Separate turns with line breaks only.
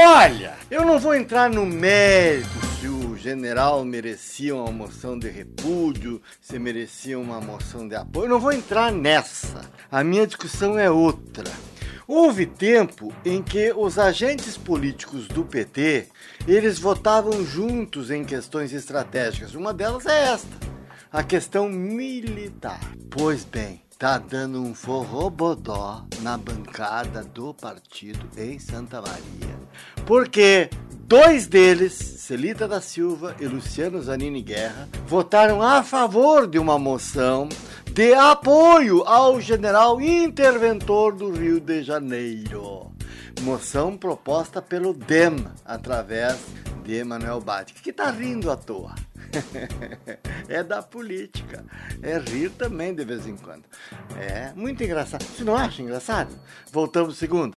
Olha, eu não vou entrar no mérito se o general merecia uma moção de repúdio, se merecia uma moção de apoio. Eu não vou entrar nessa. A minha discussão é outra. Houve tempo em que os agentes políticos do PT, eles votavam juntos em questões estratégicas. Uma delas é esta, a questão militar. Pois bem, tá dando um forrobodó na bancada do partido em Santa Maria. Porque dois deles, Celita da Silva e Luciano Zanini Guerra, votaram a favor de uma moção de apoio ao general interventor do Rio de Janeiro. Moção proposta pelo DEM, através de Emanuel Batti, que tá rindo à toa. É da política. É rir também de vez em quando. É muito engraçado. Você não acha engraçado? Voltamos segundo.